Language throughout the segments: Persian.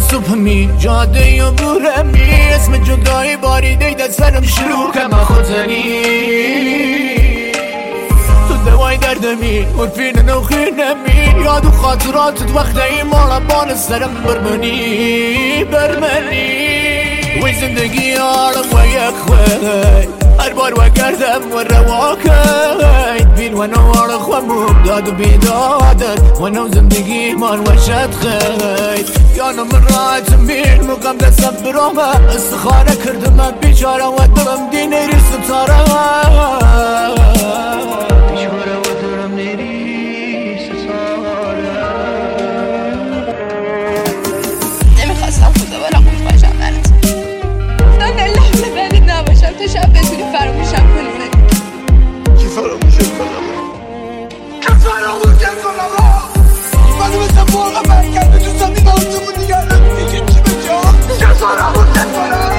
صبحمی جاده یا بورمی اسم جدایی باری دیده سرم شروع کم خودنی تو دوای دردمی مرفین نوخینمی یاد و خاطراتت وقتی مالا بان سرم برمنی وی زندگی آرم و یک خوی هر بار و گردم و رواکید بین و نوار خوامم داد و بیدادت و نو زندگی من وشت خید یانو من راحتم بین مقام دستم برامه استخانه کردم بیچاره و دلم دی نیری ستاره بیچاره و دلم نیری ستاره نمیخواستم خدا برم خوش باشم برات گفتم نه لحظه بعدی نباشم تا شب بتونی فراموشم کنی کی فراموشم کنم؟ که فراموشم کنم منو مثل موقع برگرده تو زمین آسمون نگردم میشه چی به جا که فراموشم کنم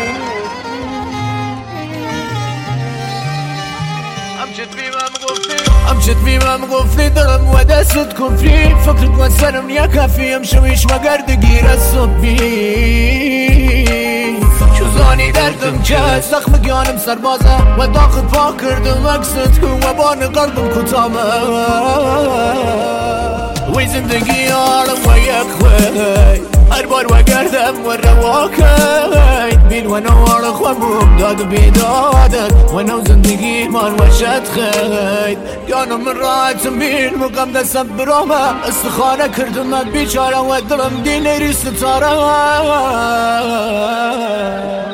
امشت بیمم گفتی دلم و دستت کفری فکرت و سرم نیا کافی امشویش مگرد گیر صبحی شوزانی دردم که زخم گیانم سربازه و داخل پا کردم اکست و بان قلبم کتامه وی زندگی آرم و یک خوی هر بار و گردم و رواکید بین و نوار خوامم داد و بیدادت و نو زندگی من وشت خید یانو من راحتم بین مقام دستم برامه استخانه کردم بیچاره و دلم دی نیری ستاره